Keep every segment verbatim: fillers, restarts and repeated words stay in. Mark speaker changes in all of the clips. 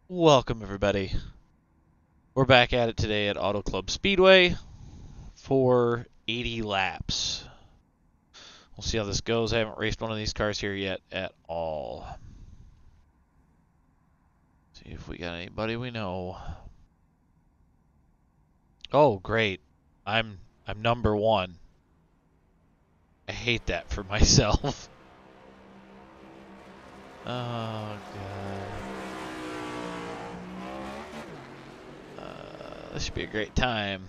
Speaker 1: Welcome, everybody. We're back at it today at Auto Club Speedway for eighty laps. We'll see how this goes. I haven't raced one of these cars here yet at all. See if we got anybody we know. Oh, great. I'm I'm number one. I hate that for myself. Oh, God. Uh, this should be a great time.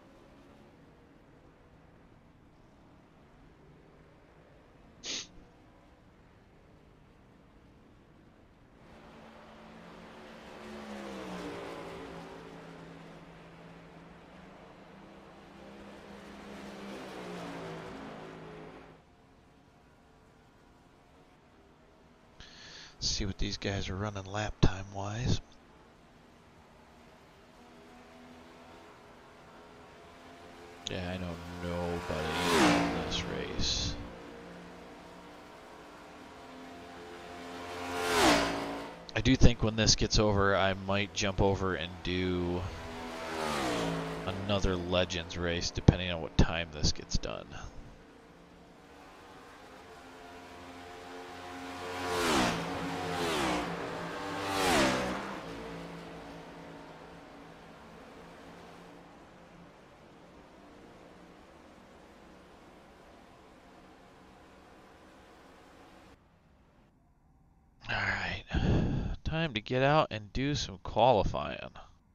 Speaker 1: Let's see what these guys are running lap time wise. Yeah, I know nobody in this race. I do think when this gets over, I might jump over and do another Legends race, depending on what time this gets done. Alright, time to get out and do some qualifying.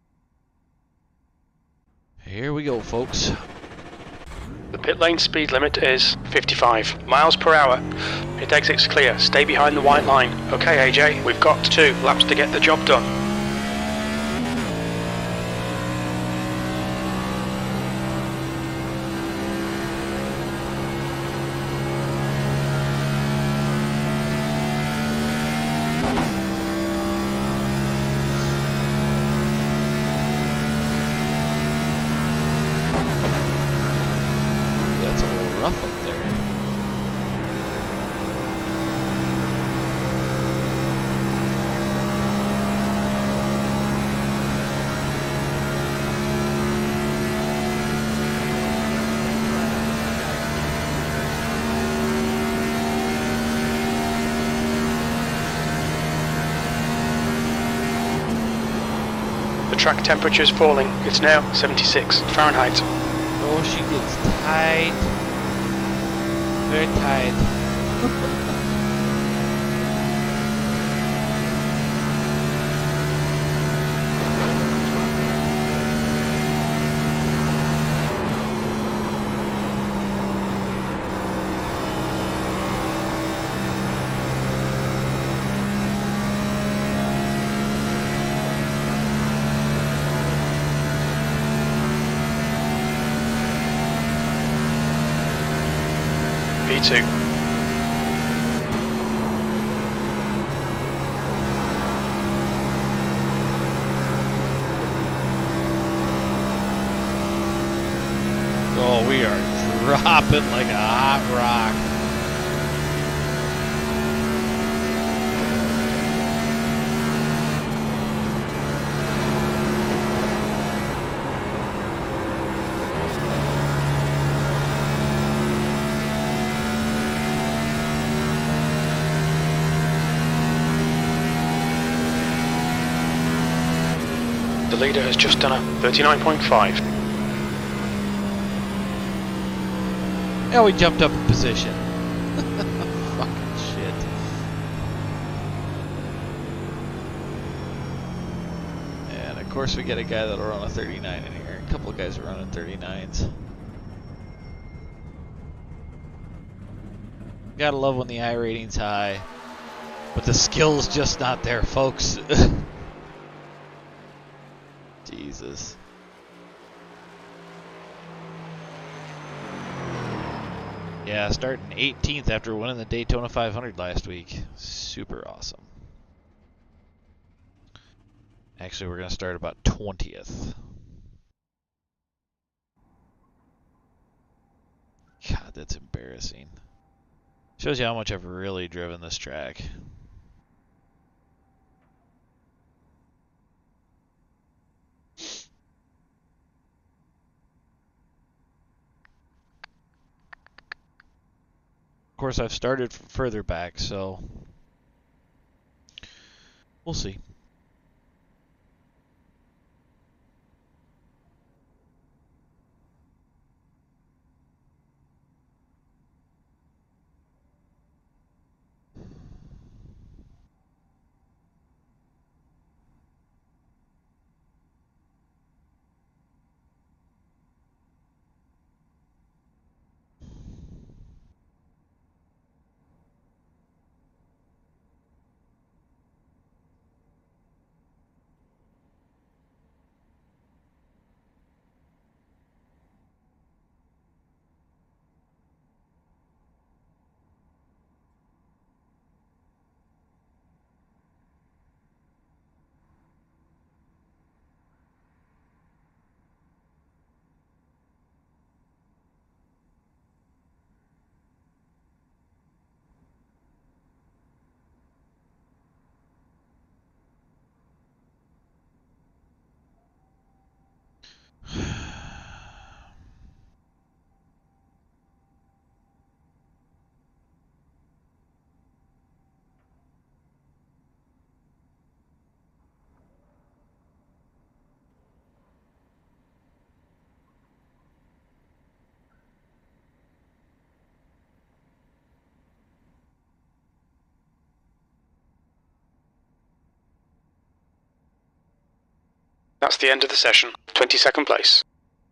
Speaker 1: Here we go, folks.
Speaker 2: The pit lane speed limit is fifty-five miles per hour. Pit exit's clear. Stay behind the white line. Okay, A J, we've got two laps to get the job done.
Speaker 1: That's a little rough up there.
Speaker 2: The track temperature is falling. It's now seventy-six Fahrenheit.
Speaker 1: Oh, she gets tight. Very tight.
Speaker 2: P two.
Speaker 1: Oh, we are dropping like a hot rock.
Speaker 2: The leader has just done a thirty-nine point five.
Speaker 1: Yeah, we jumped up a position. Fucking shit. And of course we get a guy that'll run a thirty-nine in here. A couple of guys are running thirty-nines. Gotta love when the I rating's high, but the skill's just not there, folks. Jesus. Yeah, starting eighteenth after winning the Daytona five hundred last week. Super awesome. Actually, we're going to start about twentieth. God, that's embarrassing. Shows you how much I've really driven this track. course, I've started f- further back, so we'll see.
Speaker 2: That's the end of the session. twenty-second place.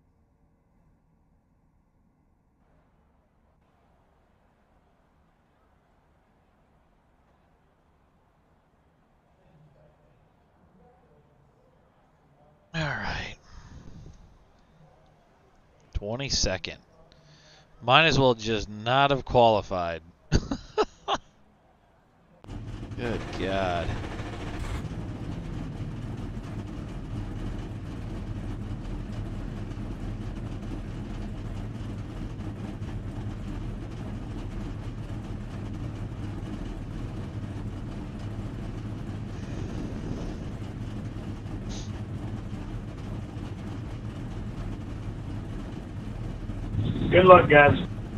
Speaker 1: All right. twenty-second. Might as well just not have qualified. Good God.
Speaker 3: Good luck, guys.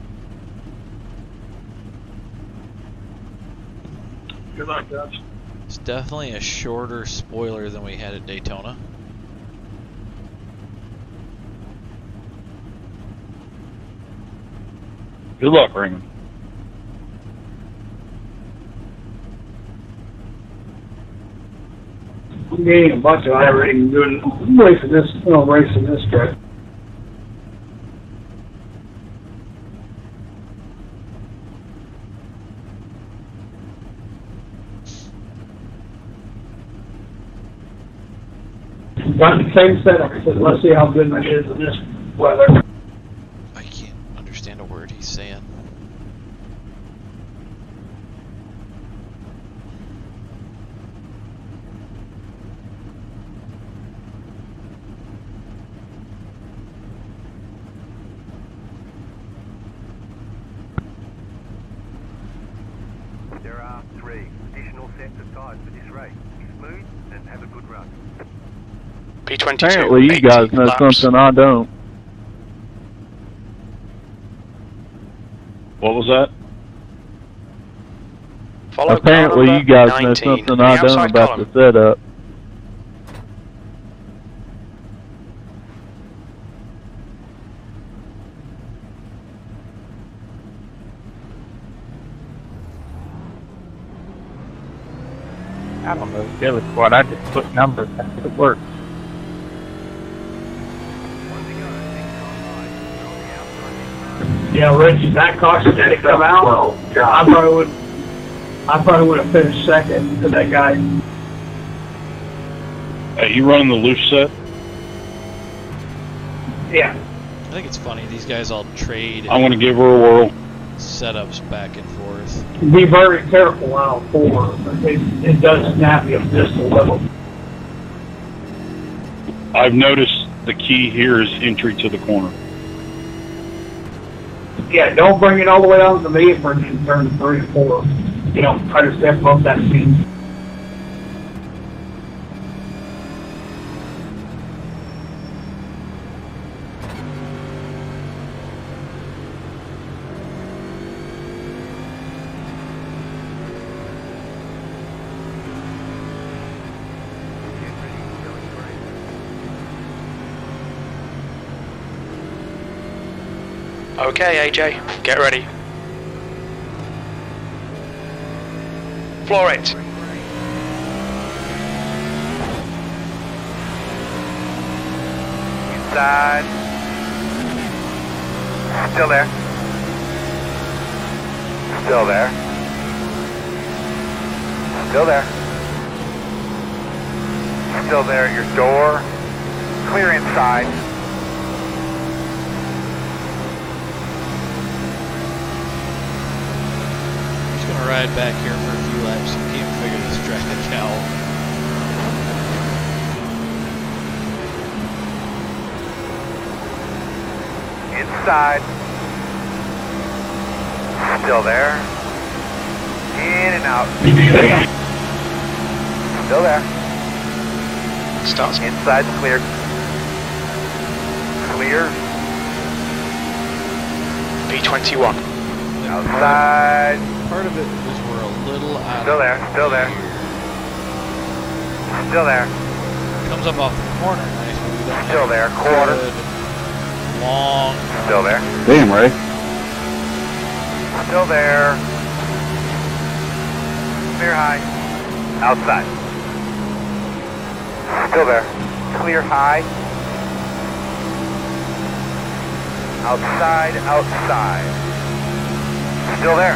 Speaker 3: Good luck, guys.
Speaker 1: It's definitely a shorter spoiler than we had at Daytona.
Speaker 3: Good luck, Raymond. I'm getting a bunch of iRating doing racing this, you know, racing this track. Got the same setup. I said, let's see how good it is in this weather.
Speaker 1: I can't understand a word he's saying.
Speaker 4: There are three additional sets of tyres for this race. Be smooth and have a good run.
Speaker 2: P twenty-two.
Speaker 5: Apparently you guys know
Speaker 2: laps.
Speaker 5: something I don't.
Speaker 3: What was that?
Speaker 2: Follow
Speaker 5: Apparently
Speaker 2: car
Speaker 5: you guys know
Speaker 2: nineteen,
Speaker 5: something
Speaker 2: the
Speaker 5: I don't
Speaker 2: outside
Speaker 5: about
Speaker 2: column.
Speaker 5: the setup.
Speaker 6: I don't know, Billy Squad. I just put numbers and it works.
Speaker 4: One to go. Next time right. You're on the outside.
Speaker 3: Yeah, Reggie, that caution did come out. Well, I probably would, I probably would have finished second to that guy.
Speaker 7: Hey, you running the loose set?
Speaker 3: Yeah.
Speaker 1: I think it's funny, these guys all trade
Speaker 7: I'm going to give her a whirl.
Speaker 1: setups back and forth.
Speaker 3: Be very careful out four. It, it does snap you just a little.
Speaker 7: I've noticed the key here is entry to the corner.
Speaker 3: Yeah, don't bring it all the way out to me and bring it in turn three or four. You know, try to step above that speed.
Speaker 2: Okay, A J, get ready. Floor it.
Speaker 4: Inside. Still there. Still there. Still there. Still there at your door. Clear inside.
Speaker 1: I'm just gonna ride back here for a few laps and can't figure this track out.
Speaker 4: Inside. Still there. In and out. Still there.
Speaker 2: Starts.
Speaker 4: Inside clear. Clear.
Speaker 2: B twenty-one.
Speaker 4: Outside.
Speaker 1: Part of it is we're a little out
Speaker 4: Still
Speaker 1: of
Speaker 4: there. Still there. Still there.
Speaker 1: Comes up off the corner nice, but we don't
Speaker 4: Still
Speaker 1: have
Speaker 4: there.
Speaker 1: a
Speaker 4: Quarter.
Speaker 1: good, long.
Speaker 4: Still there.
Speaker 7: Damn, Ray.
Speaker 4: Still there. Clear high. Outside. Still there. Clear high. Outside, outside. Still there.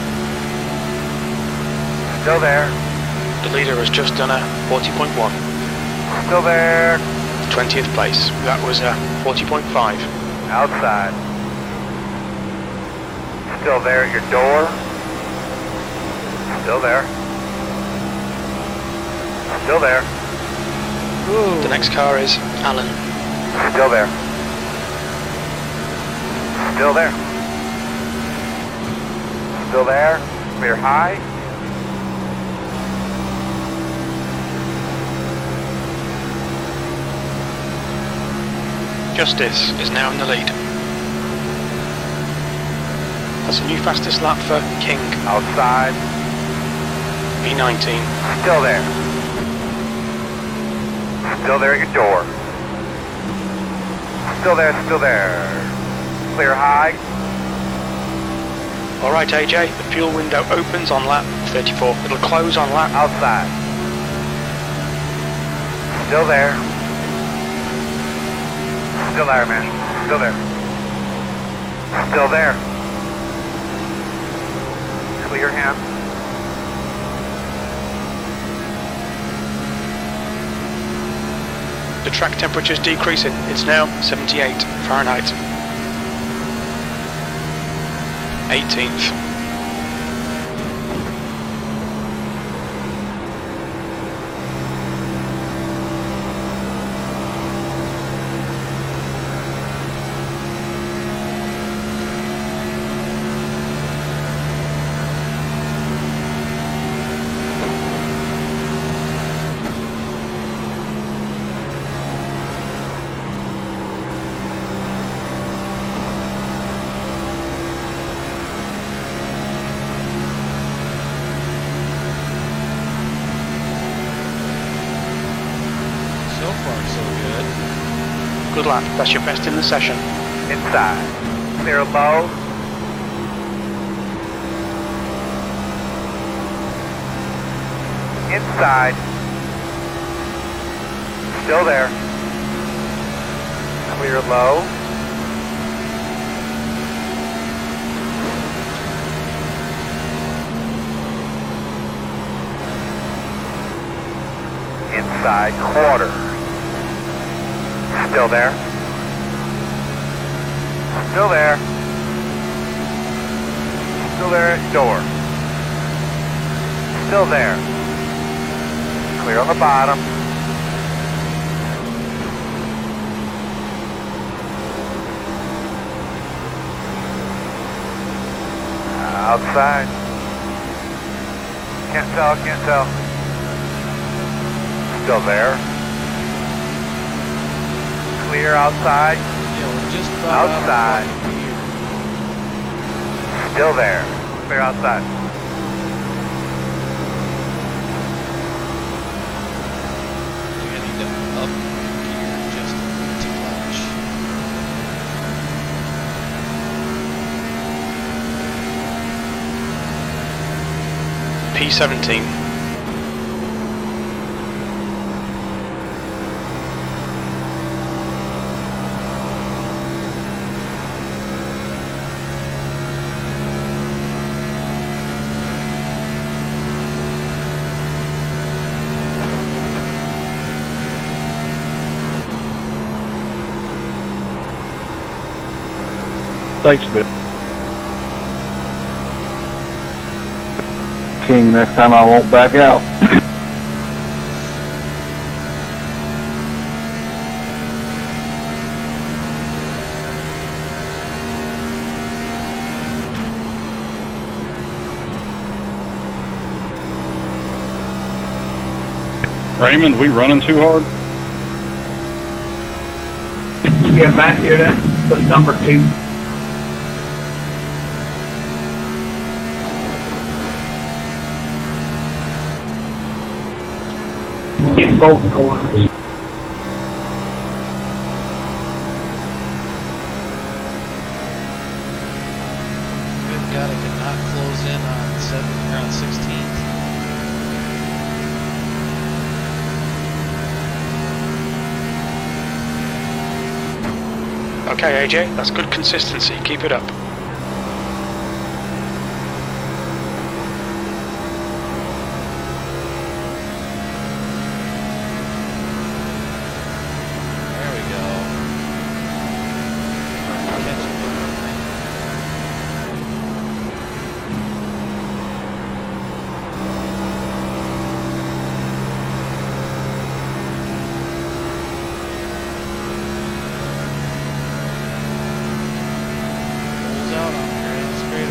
Speaker 4: Still there.
Speaker 2: The leader has just done a forty point one.
Speaker 4: Still there.
Speaker 2: twentieth place. That was a forty point five.
Speaker 4: Outside. Still there at your door. Still there. Still there.
Speaker 1: Ooh.
Speaker 2: The next car is Alan.
Speaker 4: Still there. Still there. Still there. Clear high.
Speaker 2: Justice is now in the lead. That's a new fastest lap for King.
Speaker 4: Outside.
Speaker 2: B nineteen.
Speaker 4: Still there. Still there at your door. Still there, still there. Clear high.
Speaker 2: Alright A J, the fuel window opens on lap thirty-four. It'll close on lap.
Speaker 4: Outside. Still there. Still there, man. Still there. Still there. Clear him.
Speaker 2: The track temperature's decreasing. It's now seventy-eight Fahrenheit. eighteenth.
Speaker 1: So far, so good.
Speaker 2: Good lap. That's your best in the session.
Speaker 4: Inside. Clear low. Inside. Still there. Clear low. Inside quarter. Still there. Still there. Still there at door. Still there. Clear on the bottom. Outside. Can't tell, can't tell. Still there. Clear outside.
Speaker 1: Yeah, we're just about
Speaker 4: Outside.
Speaker 1: out of here.
Speaker 4: Still there. Clear outside.
Speaker 1: I think I need to up gear just a touch.
Speaker 2: P seventeen.
Speaker 7: Thanks, Bill.
Speaker 3: King, next time I won't back out.
Speaker 7: Raymond, we running too hard?
Speaker 3: Yeah, back here, that's the number two. In both corners.
Speaker 1: Good God, I could not close in on seven or on sixteenth.
Speaker 2: Okay, A J, that's good consistency. Keep it up.
Speaker 1: There we go. Catch it. Pulls out on grand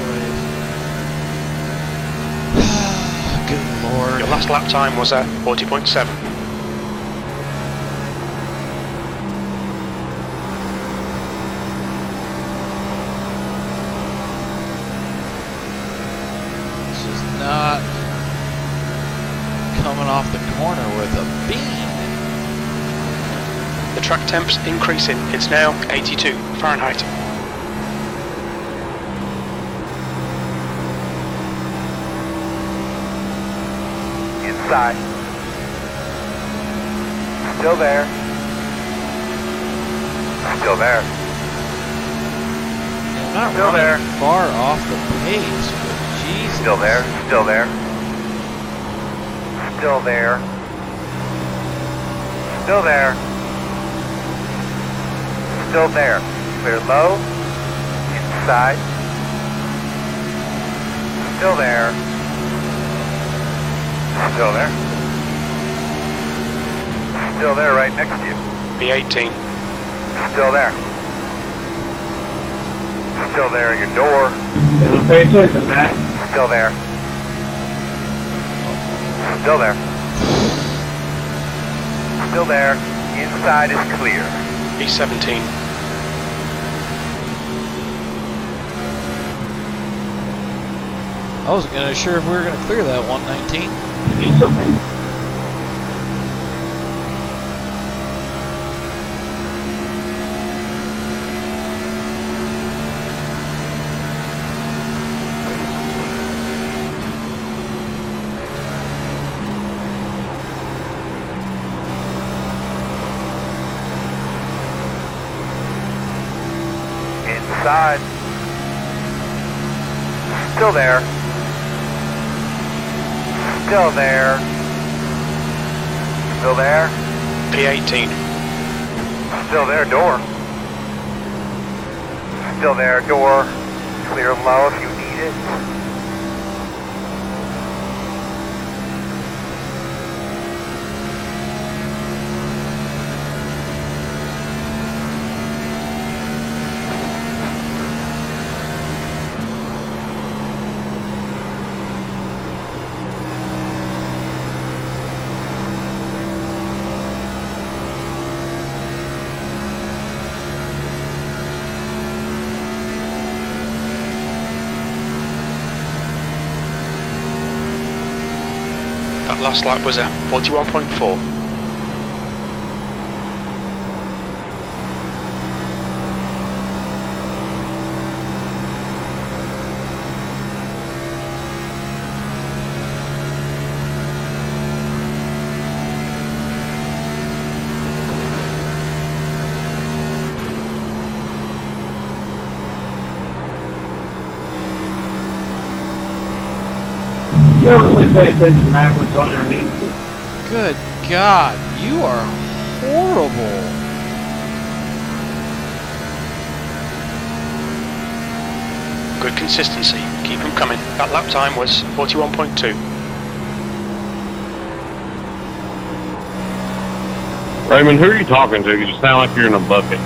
Speaker 1: straightaways. Good Lord.
Speaker 2: Your last lap time was at forty point seven.
Speaker 1: This is not coming off the corner with a beam.
Speaker 2: The track temp's increasing. It's now eighty-two Fahrenheit.
Speaker 4: Inside. Still there. Still there.
Speaker 1: I'm not
Speaker 4: Still
Speaker 1: running
Speaker 4: there.
Speaker 1: far off the pace, but Jesus.
Speaker 4: Still there. Still there. Still there. Still there. Still there. Clear low. Inside. Still there. Still there. Still there right next to you.
Speaker 2: P eighteen.
Speaker 4: Still there. Still there at your door.
Speaker 3: Pay attention, Matt.
Speaker 4: Still there. Still there. Still there. Inside is clear.
Speaker 2: P seventeen.
Speaker 1: I wasn't gonna sure if we were gonna clear that one nineteen.
Speaker 4: Inside. Still there. Still there. Still there.
Speaker 2: P eighteen.
Speaker 4: Still there, door. Still there, door. Clear low if you need it.
Speaker 2: That last lap was at forty-one point four.
Speaker 3: definitely pay attention to that what's underneath.
Speaker 1: Good God, you are horrible.
Speaker 2: Good consistency. Keep them coming. That lap time was forty-one point two.
Speaker 7: Raymond, who are you talking to? You sound like you're in a bucket.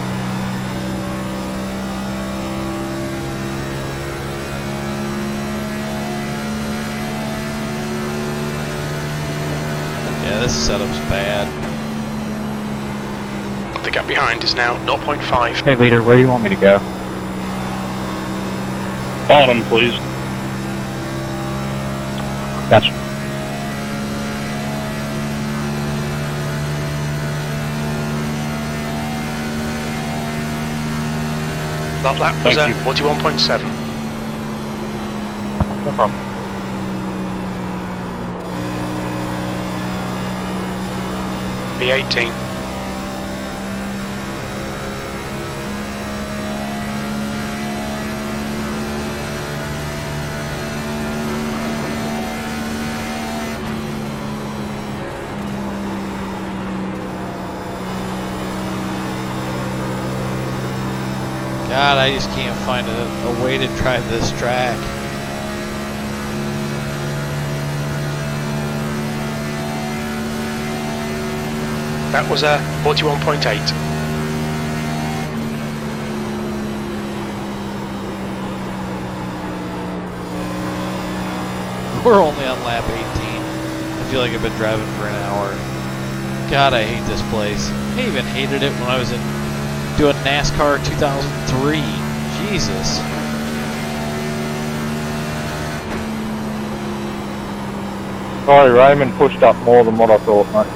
Speaker 1: Yeah, this setup's bad.
Speaker 2: The gap behind is now zero point five.
Speaker 6: Hey, leader, where do you want me to go?
Speaker 7: Bottom, please.
Speaker 6: Gotcha.
Speaker 2: That lap was
Speaker 7: Thank
Speaker 2: at
Speaker 7: you.
Speaker 2: forty-one point seven.
Speaker 6: No problem.
Speaker 2: B eighteen.
Speaker 1: God, I just can't find a, a way to drive this track.
Speaker 2: That was a forty-one point eight.
Speaker 1: We're only on lap eighteen. I feel like I've been driving for an hour. God, I hate this place. I even hated it when I was in doing NASCAR two thousand three. Jesus.
Speaker 6: Sorry, Raymond pushed up more than what I thought, mate.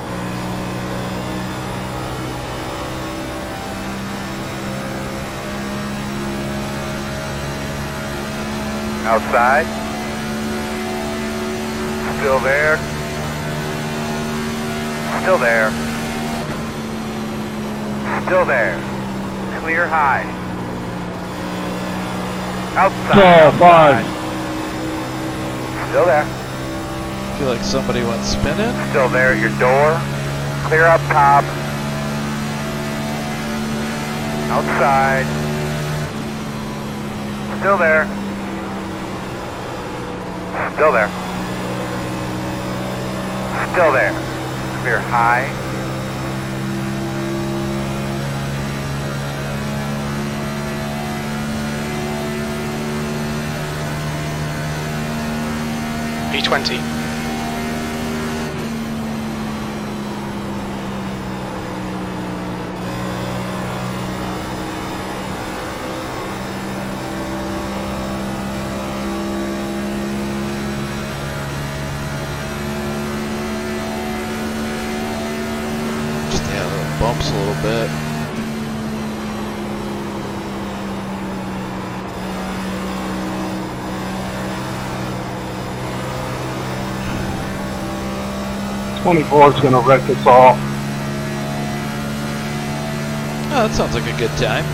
Speaker 4: Outside. Still there. Still there. Still there. Clear high. Outside.
Speaker 6: Oh,
Speaker 4: outside. Still there.
Speaker 1: I feel like somebody went spinning.
Speaker 4: Still there at your door. Clear up top. Outside. Still there. Still there. Still there. Clear high.
Speaker 2: B twenty.
Speaker 1: Just yeah, little bumps a little bit.
Speaker 7: twenty-four is going to wreck us all.
Speaker 1: Oh, that sounds like a good time.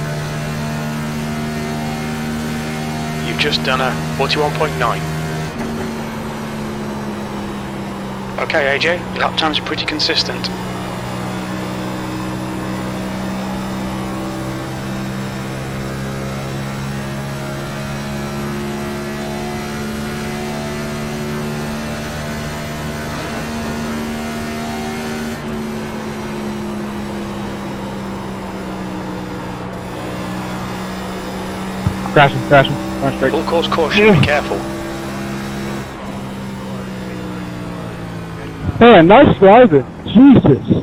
Speaker 2: You've just done a forty-one point nine. Okay, A J, your lap times are pretty consistent.
Speaker 6: Crashing, crashing, going straight.
Speaker 2: Full course caution, be careful.
Speaker 6: Man, nice driving. Jesus.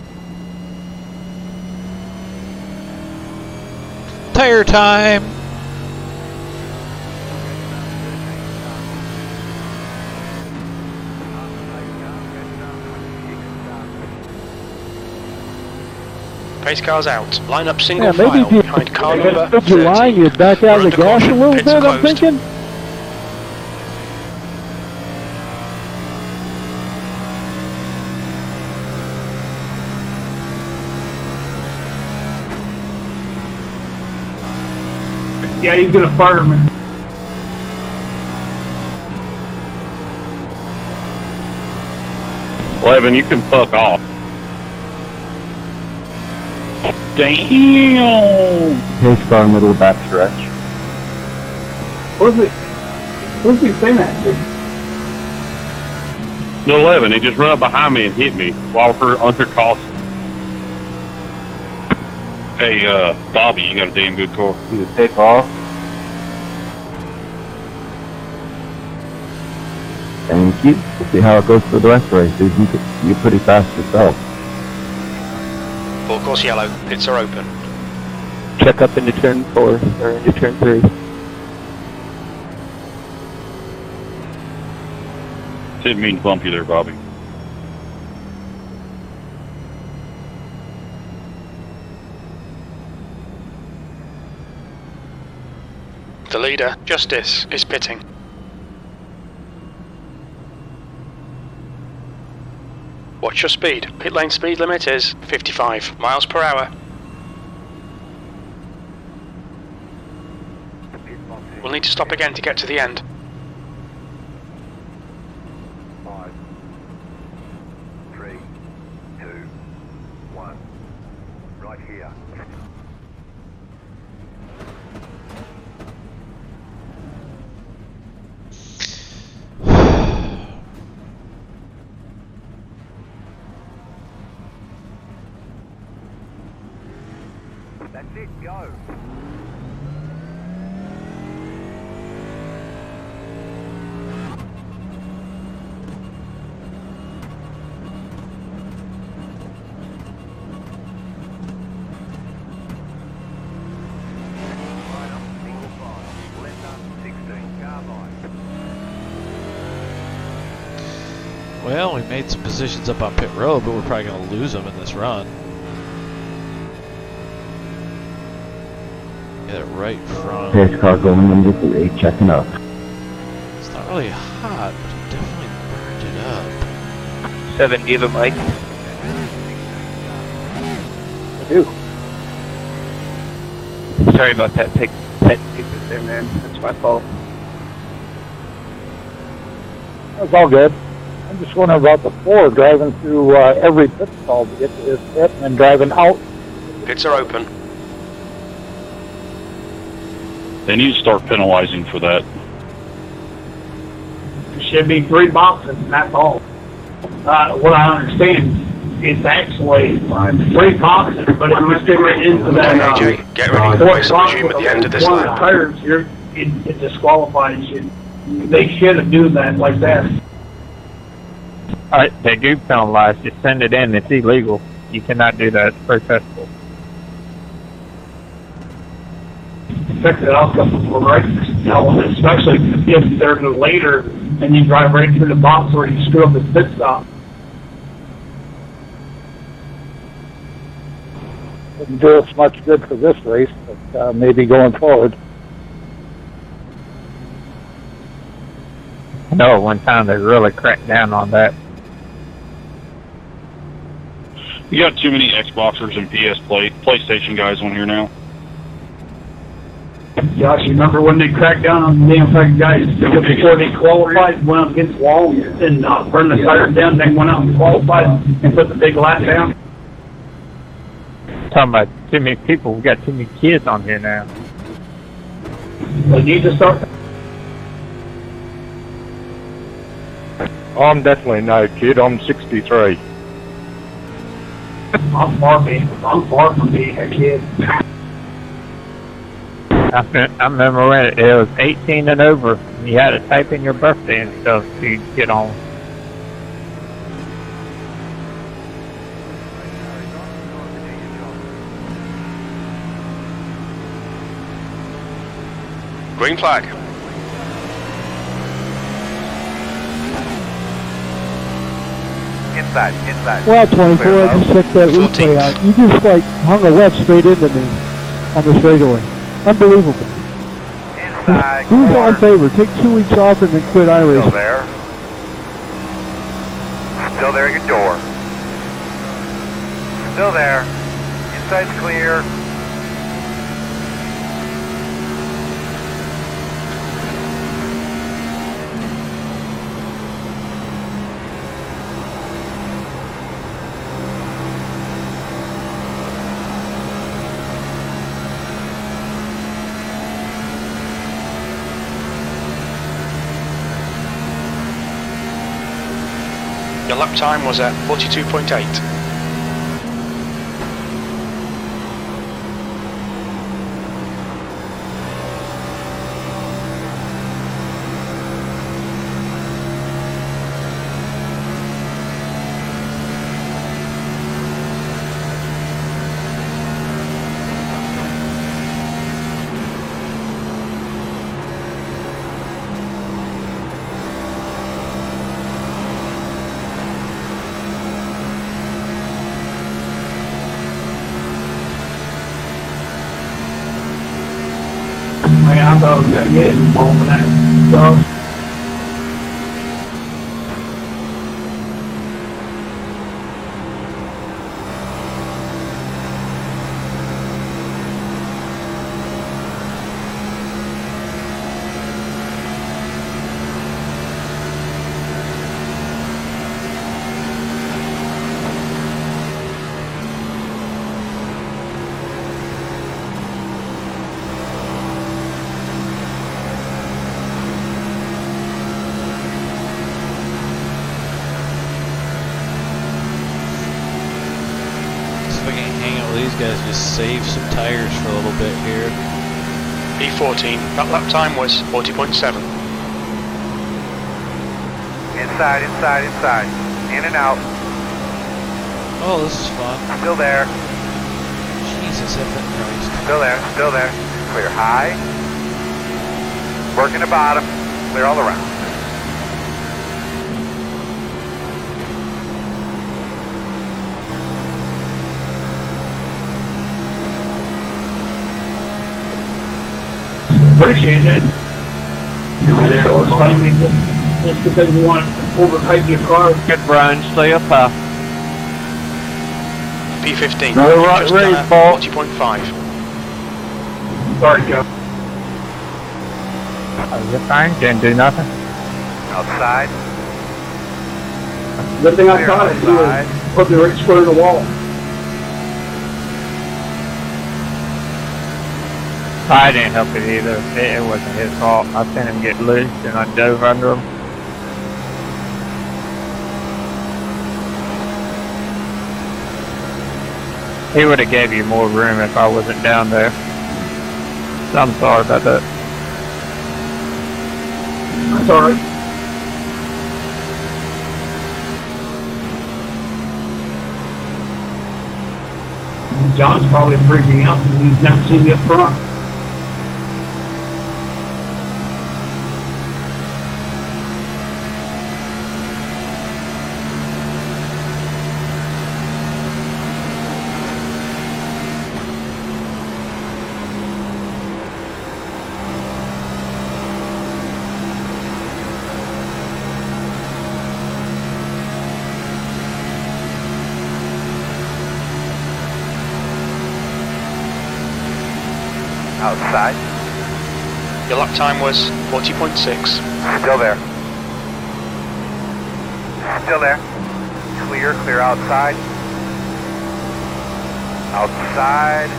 Speaker 1: Tire time!
Speaker 2: Pace car's out. Line up single
Speaker 6: Yeah, maybe
Speaker 2: file
Speaker 6: if you,
Speaker 2: behind car
Speaker 6: if
Speaker 2: number
Speaker 6: you stood your line,
Speaker 2: thirty.
Speaker 6: you'd back out of the
Speaker 2: We're under
Speaker 6: gas a
Speaker 2: caution.
Speaker 6: little
Speaker 2: Pits
Speaker 6: bit, I'm
Speaker 2: closed.
Speaker 6: thinking.
Speaker 3: Yeah, he's gonna fire me.
Speaker 7: eleven, you can fuck off. Damn!
Speaker 6: Pace car middle back stretch.
Speaker 3: Where's he, where's he saying that to?
Speaker 7: The eleven, he just run up behind me and hit me while we're under caution. Hey, uh, Bobby, you got a damn good car.
Speaker 6: You just take off. Thank you. We'll see how it goes for the rest of the race, dude. You could, you're pretty fast yourself.
Speaker 2: Full course yellow. Pits are open.
Speaker 6: Check up into turn four, or into turn three.
Speaker 7: Didn't mean to bump you there, Bobby.
Speaker 2: The leader, Justice, is pitting. Watch your speed. Pit lane speed limit is fifty-five miles per hour. We'll need to stop again to get to the end.
Speaker 4: Five, three, two, one. Right here. That's it, go. Right up, single file. Left up, sixteen, carbine.
Speaker 1: Well, we made some positions up on pit road, but we're probably going to lose them in this run. Get it right from...
Speaker 6: Pace car going into three, checking up.
Speaker 1: It's not really hot, but it definitely burned it up.
Speaker 6: Seven, give him Mike. I do. Sorry about that. Take ten pieces there, man. That's my fault.
Speaker 5: That's all good. I'm just wondering about the four driving through uh, every pit stall to get to his pit and then driving out.
Speaker 2: Pits are open.
Speaker 7: They need to start penalizing for that.
Speaker 3: There should be three boxes, and that's all. Uh, what I understand, it's actually three boxes, but if you stick it into that uh,
Speaker 2: Okay, A J, get ready.
Speaker 3: fourth
Speaker 2: Race will
Speaker 3: box
Speaker 2: resume
Speaker 3: with
Speaker 2: at the end of this
Speaker 3: one of the
Speaker 2: lap.
Speaker 3: tires, you're, it, it disqualifies you. They should have done that like that.
Speaker 6: Alright, they do penalize. Just send it in. It's illegal. You cannot do that. It's protestable.
Speaker 3: Fix it up for races, you know, especially if they're later and you drive right through the box where you screw up the pit stop.
Speaker 5: Didn't do us much good for this race, but uh, maybe going forward.
Speaker 6: I know at one time they really cracked down on that.
Speaker 7: You got too many Xboxers and P S Play PlayStation guys on here now.
Speaker 3: Josh, you remember when they cracked down on the damn fucking guys because before they qualified, went up against the wall and uh, burned the tires down, then went out and qualified and put the big lap down?
Speaker 6: Talking about too many people. We got too many kids on here now.
Speaker 3: They need to start.
Speaker 8: I'm definitely no kid. I'm sixty-three.
Speaker 3: I'm far from I'm far from being a kid.
Speaker 6: I, I remember when it, it was eighteen and over. You had to type in your birthday and stuff to get on.
Speaker 2: Green flag.
Speaker 4: Inside, inside.
Speaker 5: Well, twenty-four, I just checked that
Speaker 2: fourteen.
Speaker 5: replay out. You just like hung a left straight into me on the straightaway. Unbelievable.
Speaker 4: Inside.
Speaker 5: Who's
Speaker 4: corner.
Speaker 5: on favor? Take two weeks off and then quit
Speaker 4: Still
Speaker 5: iRacing.
Speaker 4: there. Still there at your door. Still there. Inside's clear.
Speaker 2: lap time was at forty-two point eight.
Speaker 3: Man, I thought I was gonna get it over that. So,
Speaker 1: See if I can hang out with these guys and just save some tires for a little bit here.
Speaker 2: P fourteen, that lap time was forty point seven.
Speaker 4: Inside, inside, inside. In and out.
Speaker 1: Oh, this is fun.
Speaker 4: Still there.
Speaker 1: Jesus, that Christ.
Speaker 4: Still there. Still there. Clear high. Working the bottom. Clear all around.
Speaker 3: appreciate it. So it's funny, we just, just because we want to overhype your car.
Speaker 6: Good, Brian. Stay up high.
Speaker 2: P fifteen,
Speaker 6: No, right,
Speaker 2: just
Speaker 6: ready,
Speaker 2: done at
Speaker 6: Paul.
Speaker 2: forty point five.
Speaker 3: Sorry, Joe.
Speaker 6: Oh, you're fine. Didn't do nothing.
Speaker 4: Outside.
Speaker 3: The thing I
Speaker 4: Clear
Speaker 3: thought is you
Speaker 4: outside.
Speaker 3: was put me right square to the wall.
Speaker 6: I didn't help it either. It, it wasn't his fault. I sent him get loose and I dove under him. He would have gave you more room if I wasn't down there. So I'm sorry about that.
Speaker 3: That's alright. John's probably freaking out because he's never seen me up front.
Speaker 4: Outside.
Speaker 2: Your lap time was forty point six.
Speaker 4: Still there. Still there. Clear, clear outside. Outside.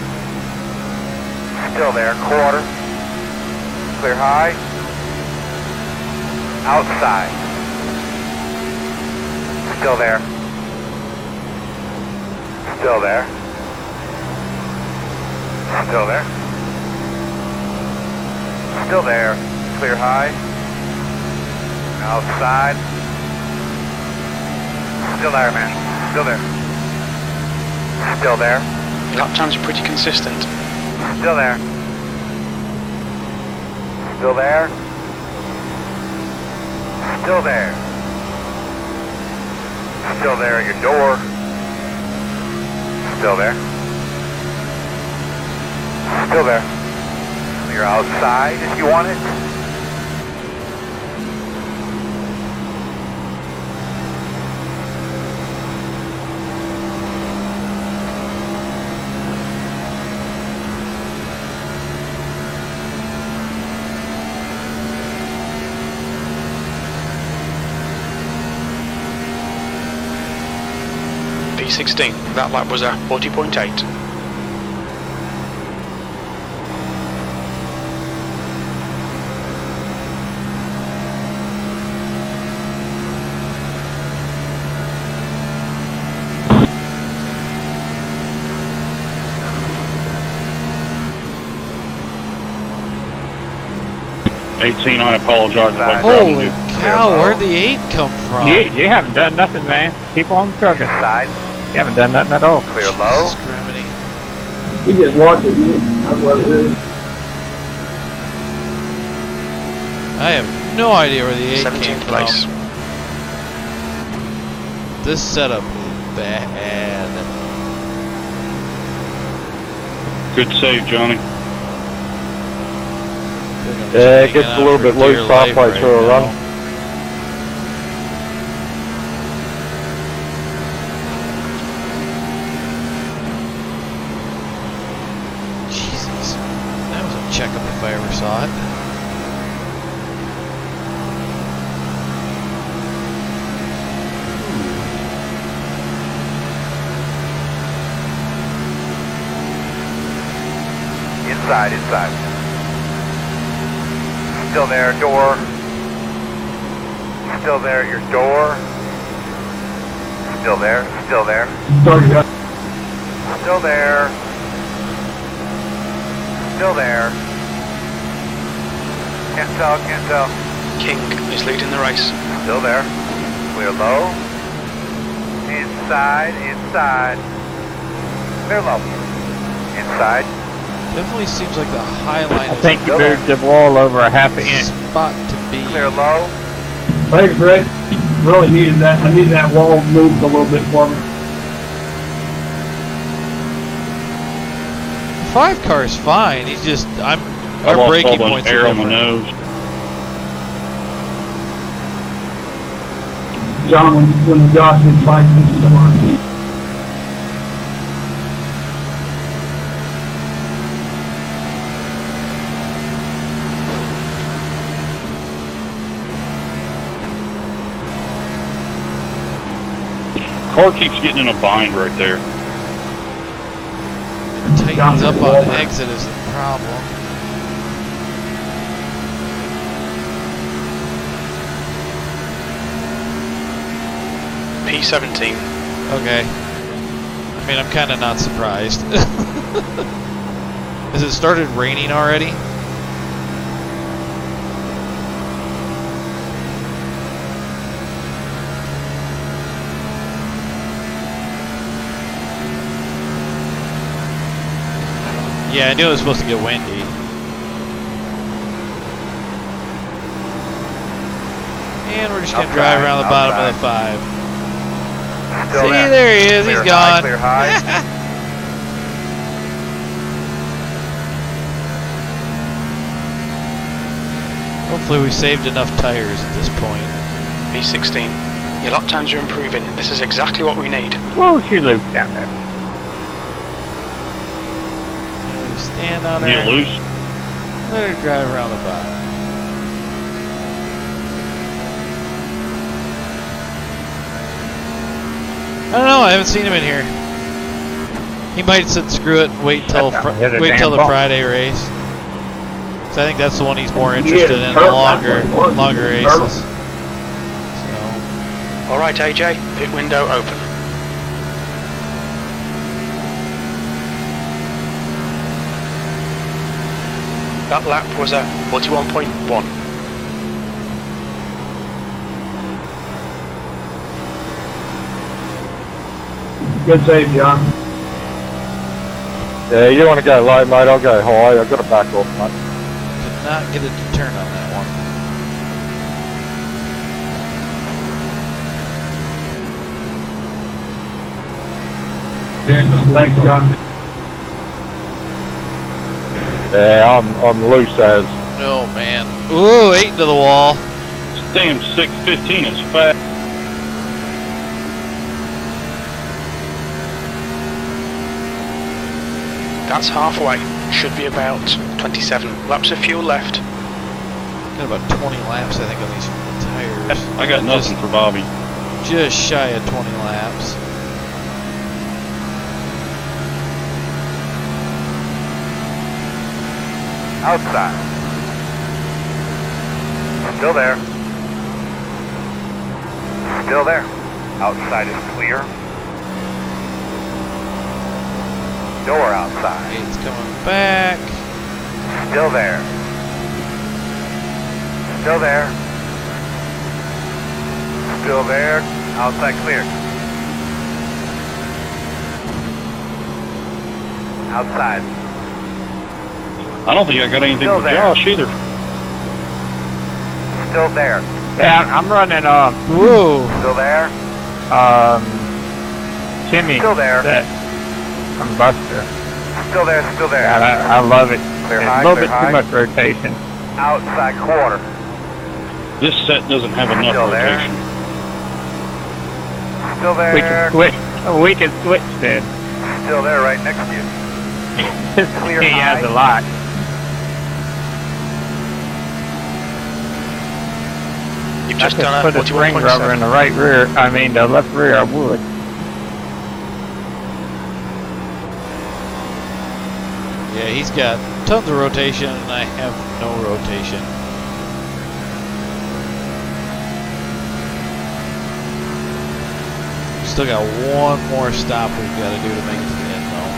Speaker 4: Still there. Quarter. Clear high. Outside. Still there. Still there. Still there. Still there. Clear high. Outside. Still there, man. Still there. Still there.
Speaker 2: Your lap times are pretty consistent.
Speaker 4: Still there. Still there. Still there. Still there at your door. Still there. Still there. You're outside if you want it.
Speaker 2: P sixteen, that lap was at forty point eight.
Speaker 7: eighteen, I apologize if I
Speaker 1: Holy
Speaker 7: dropped
Speaker 1: cow, where'd the eight come from?
Speaker 6: You, you haven't done nothing, man. Keep on trucking.
Speaker 4: Inside.
Speaker 6: You haven't done nothing at all.
Speaker 4: Clear low.
Speaker 1: Discriminate.
Speaker 3: He just watched it. That's what it is.
Speaker 1: I have no idea where the eight came
Speaker 2: seventeenth
Speaker 1: from.
Speaker 2: place.
Speaker 1: This setup is bad.
Speaker 7: Good save, Johnny.
Speaker 8: Yeah, it gets a little bit loose halfway through a run.
Speaker 1: Jesus. That was a checkup if I ever saw it.
Speaker 4: Inside, inside. Still there, door. Still there at your door. Still there, still there.
Speaker 3: Started up.
Speaker 4: Still there. Still there. Can't tell, can't tell.
Speaker 2: King is leading the race.
Speaker 4: Still there. Clear low. Inside, inside. Clear low. Inside.
Speaker 1: Definitely seems like the high line
Speaker 6: I
Speaker 1: is
Speaker 6: think you
Speaker 4: Still there.
Speaker 6: moved the wall over a half an
Speaker 1: a
Speaker 6: inch.
Speaker 1: spot to be.
Speaker 4: Clear low.
Speaker 3: Thanks, Rick. Really needed that. I needed that wall moved a little bit for me.
Speaker 1: Five car's fine. He's just I'm
Speaker 7: I
Speaker 1: our
Speaker 7: lost all
Speaker 1: braking
Speaker 7: the
Speaker 1: points
Speaker 7: air
Speaker 1: are
Speaker 7: on my
Speaker 1: different.
Speaker 7: nose.
Speaker 3: John, when, when Josh did five minutes to run.
Speaker 7: Car keeps getting in a bind right there.
Speaker 1: Tightens up on the exit is the problem.
Speaker 2: P seventeen.
Speaker 1: Okay. I mean, I'm kind of not surprised. Has it started raining already? Yeah, I knew it was supposed to get windy. And we're just going to drive
Speaker 4: Outside,
Speaker 1: around the bottom
Speaker 4: outside.
Speaker 1: of the five.
Speaker 4: Still
Speaker 1: See,
Speaker 4: there.
Speaker 1: there he is.
Speaker 4: Clear
Speaker 1: He's
Speaker 4: high,
Speaker 1: gone.
Speaker 4: Clear high.
Speaker 1: Hopefully we saved enough tires at this point.
Speaker 2: P sixteen. Your lap times are improving. This is exactly what we need.
Speaker 6: Whoa, she looped down there.
Speaker 1: And we stand on
Speaker 7: Get
Speaker 1: her.
Speaker 7: loose.
Speaker 1: Let her drive around the bottom. I don't know. I haven't seen him in here. He might have said screw it. Wait till
Speaker 6: That's
Speaker 1: fr
Speaker 6: not hit a
Speaker 1: wait
Speaker 6: damn
Speaker 1: till the
Speaker 6: bump.
Speaker 1: Friday race. So I think that's the one he's more interested
Speaker 3: Yeah,
Speaker 1: in. The
Speaker 3: turf,
Speaker 1: longer
Speaker 3: that's what it was.
Speaker 1: longer
Speaker 3: Turf.
Speaker 1: races. So
Speaker 2: Alright, A J, pit window open. That lap was a forty-one point one.
Speaker 3: Good save, John.
Speaker 8: Yeah, you want to go low, mate, I'll go high. I've got to back off, mate.
Speaker 1: did not get it to turn on that one.
Speaker 3: Thanks, John.
Speaker 8: Yeah, I'm, I'm loose as.
Speaker 1: Oh man. Ooh, eight into the wall.
Speaker 7: Damn six fifteen is fast.
Speaker 2: That's halfway. Should be about twenty-seven laps of fuel left.
Speaker 1: Got about twenty laps, I think, on these tires.
Speaker 7: I got nothing for Bobby.
Speaker 1: Just, just shy of twenty laps.
Speaker 4: Outside. Still there. Still there. Outside is clear. Door outside.
Speaker 1: Eight's coming back.
Speaker 4: Still there. Still there. Still there. Outside clear. Outside.
Speaker 7: I don't think I got anything
Speaker 4: Still
Speaker 7: for
Speaker 4: there.
Speaker 7: Josh either.
Speaker 4: Still there.
Speaker 6: Yeah, I'm running, uh,
Speaker 1: Whoa.
Speaker 4: Still there.
Speaker 6: um, Timmy.
Speaker 4: Still there.
Speaker 6: That, from Buster.
Speaker 4: Still there. Still there.
Speaker 6: God, I, I love it.
Speaker 4: Clear
Speaker 6: It's
Speaker 4: high,
Speaker 6: a little
Speaker 4: clear
Speaker 6: bit
Speaker 4: high.
Speaker 6: too much rotation.
Speaker 4: Outside quarter.
Speaker 7: This set doesn't have enough
Speaker 4: Still there.
Speaker 7: rotation.
Speaker 4: Still there.
Speaker 6: We can switch. We can switch then.
Speaker 4: Still there, right next to you. Clear
Speaker 6: he has
Speaker 4: high.
Speaker 6: a lot.
Speaker 2: You've
Speaker 6: I
Speaker 2: just
Speaker 6: could
Speaker 2: done a
Speaker 6: put a
Speaker 2: forty-one
Speaker 6: spring
Speaker 2: point
Speaker 6: rubber in
Speaker 2: seven.
Speaker 6: the right rear. I mean, the left rear. I would.
Speaker 1: Yeah, he's got tons of rotation, and I have no rotation. Still got one more stop we've got to do to make it to the end zone.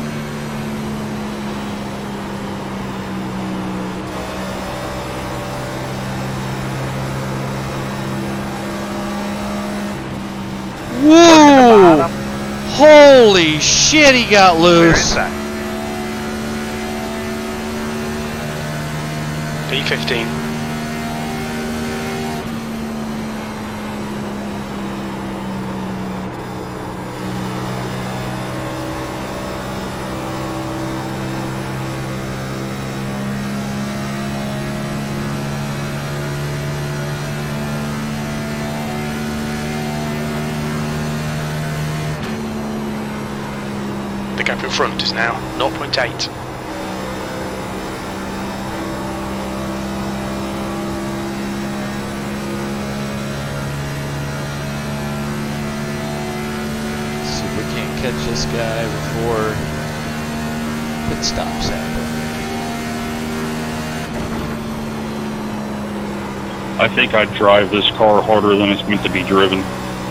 Speaker 1: Whoa! Holy shit, he got
Speaker 4: Clear
Speaker 1: loose.
Speaker 4: inside.
Speaker 2: B fifteen. The gap in front is now zero point eight.
Speaker 1: See if we can't catch this guy before pit stops happen.
Speaker 7: I think I'd drive this car harder than it's meant to be driven.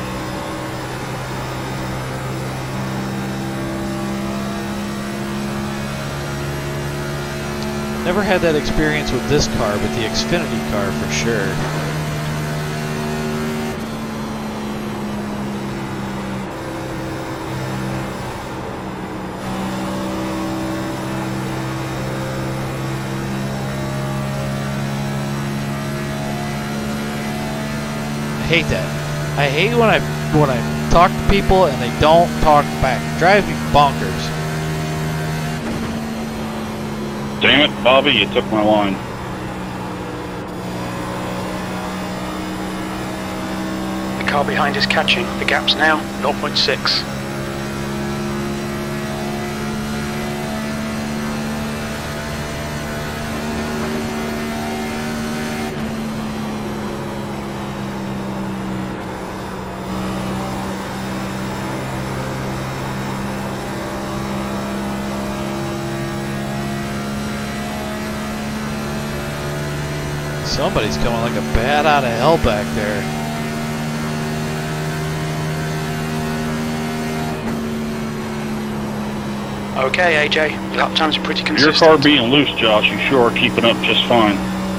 Speaker 1: Never had that experience with this car, but the Xfinity car for sure. I hate that. I hate when I when I talk to people and they don't talk back. It drives me bonkers.
Speaker 7: Damn it, Bobby, you took my line.
Speaker 2: The car behind is catching. The gap's now zero point six.
Speaker 1: Somebody's coming like a bat out of hell back there.
Speaker 2: Okay, A J. Lap times are pretty
Speaker 7: Your
Speaker 2: consistent.
Speaker 7: car being loose, Josh, you sure are keeping up just fine.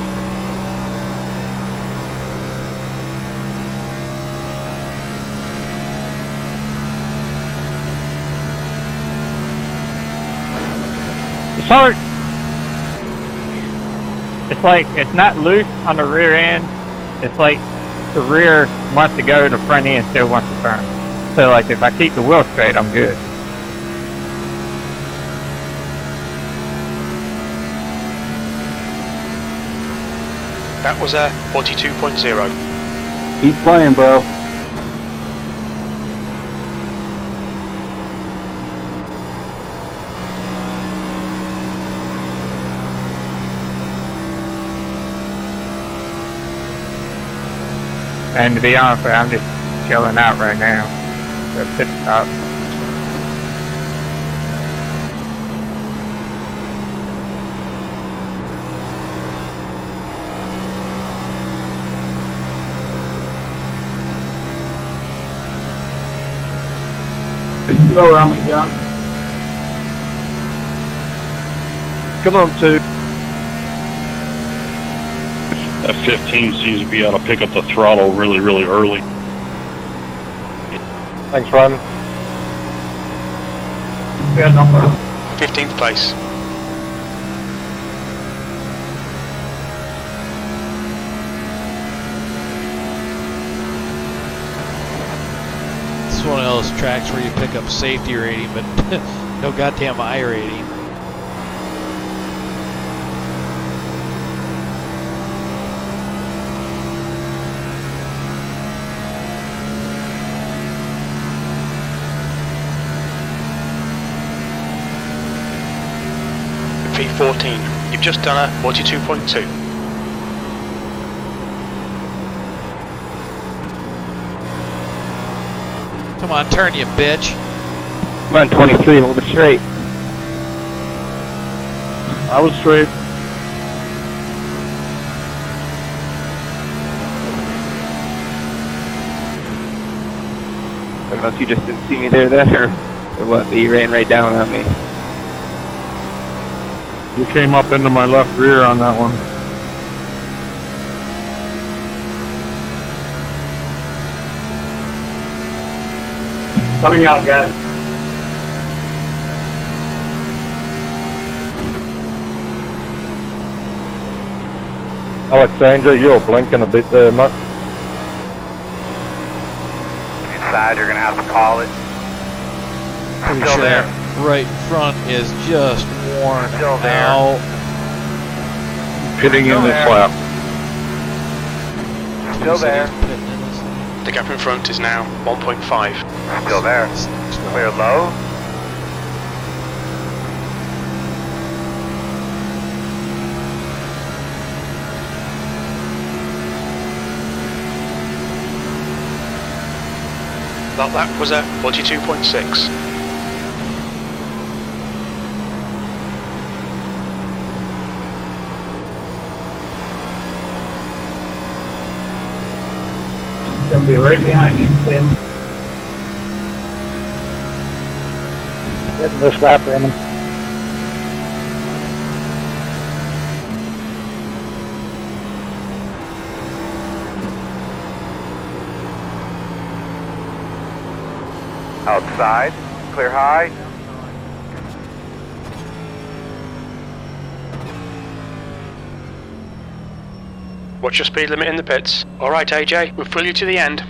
Speaker 6: It's hard. It's like it's not loose on the rear end. It's like the rear wants to go, the front end still wants to turn. So like if I keep the wheel straight, I'm good.
Speaker 2: That was a forty-two point zero.
Speaker 8: Keep playing, bro.
Speaker 6: And to be honest with you, I'm just chilling out right now. The pit stop.
Speaker 3: Go around me, John.
Speaker 8: Come on, two.
Speaker 7: F fifteen seems to be able to pick up the throttle really, really early.
Speaker 8: Thanks, Ron.
Speaker 3: Yeah, number.
Speaker 2: fifteenth place.
Speaker 1: This is one of those tracks where you pick up safety rating, but no goddamn I rating.
Speaker 2: V fourteen. You've just done a forty-two point two.
Speaker 1: Come on, turn, you bitch.
Speaker 8: I'm on twenty-three, a little bit straight.
Speaker 7: I was straight.
Speaker 8: I don't know if you just didn't see me there then, or, or what, but you ran right down on me.
Speaker 7: You came up into my left rear on that one.
Speaker 3: Coming out, guys.
Speaker 8: Alexandra, you're blinking a bit there, mate.
Speaker 4: Inside, you're gonna have to call it.
Speaker 1: Pretty
Speaker 4: Still
Speaker 1: sure
Speaker 4: there.
Speaker 1: that right front is just worn
Speaker 4: Still there.
Speaker 1: out.
Speaker 7: Pitting in
Speaker 4: Still
Speaker 7: this
Speaker 4: there.
Speaker 7: lap.
Speaker 4: Still there.
Speaker 1: Pitting in this thing.
Speaker 2: The gap in front is now one point five.
Speaker 4: Still there. Clear low.
Speaker 2: That lap was a forty-two point six.
Speaker 3: Gonna be right behind you, Tim.
Speaker 5: Getting this lap, Raymond.
Speaker 4: Outside. Clear high.
Speaker 2: What's your speed limit in the pits? Alright, A J, we'll fill you to the end.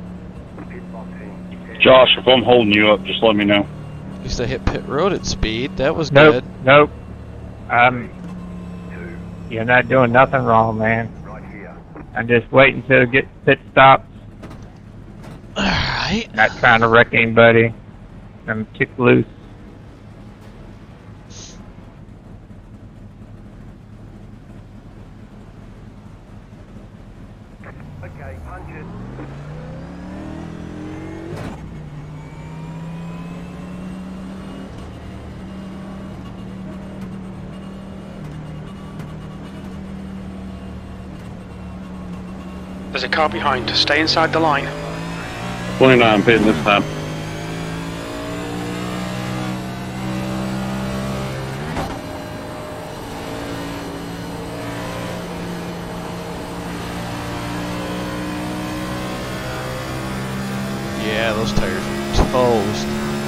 Speaker 7: Josh, if I'm holding you up, just let me know.
Speaker 1: At least I hit pit road at speed. That was
Speaker 6: Nope,
Speaker 1: good.
Speaker 6: nope. Um, you're not doing nothing wrong, man.
Speaker 4: Right here.
Speaker 6: I'm just waiting to get pit stop.
Speaker 1: Alright.
Speaker 6: Not trying to wreck anybody. I'm kick loose.
Speaker 4: Okay, punch it.
Speaker 2: There's a car behind. Stay inside the line.
Speaker 7: twenty-nine pitting this time.
Speaker 1: Yeah, those tires are toast.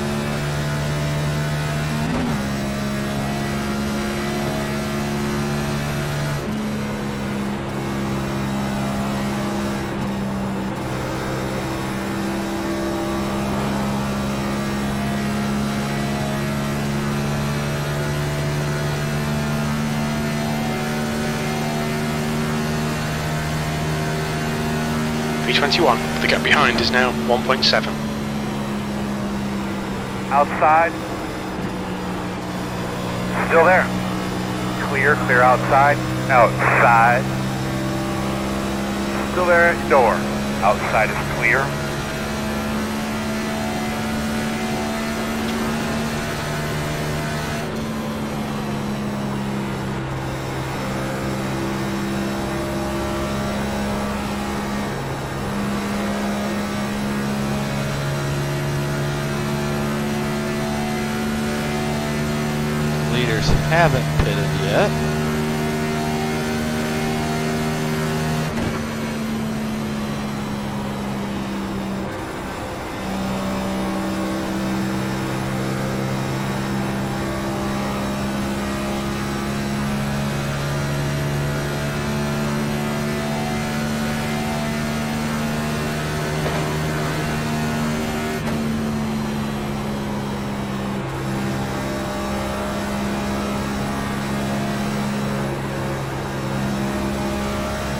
Speaker 2: V twenty-one. The gap behind is now one point seven.
Speaker 4: Outside. Still there. Clear, clear outside. Outside. Still there at door. Outside is clear.
Speaker 1: Leaders haven't pitted yet.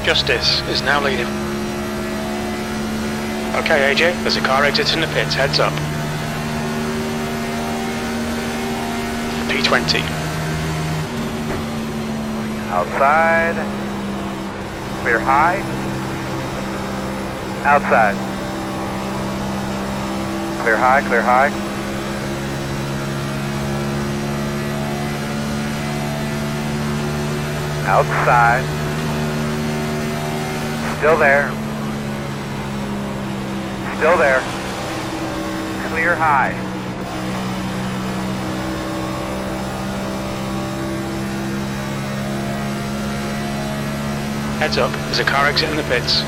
Speaker 2: Justice is now leading. Okay, A J, there's a car exiting the pits, heads up. P twenty.
Speaker 4: Outside. Clear high. Outside. Clear high, clear high. Outside. Still there. Still there. Clear high.
Speaker 2: Heads up, there's a car exiting the pits.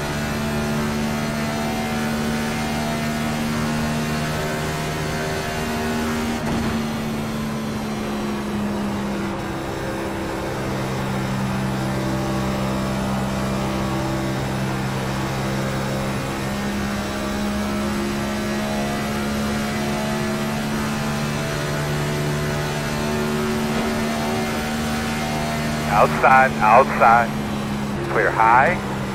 Speaker 4: Outside, outside. Clear high.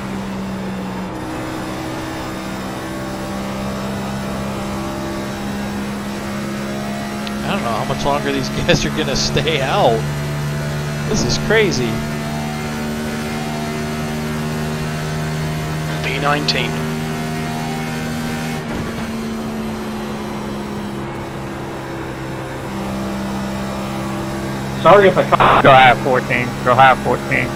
Speaker 1: I don't know how much longer these guys are gonna stay out. This is crazy.
Speaker 2: P nineteen.
Speaker 3: Sorry if I caught.
Speaker 6: Go high fourteen. Go high fourteen.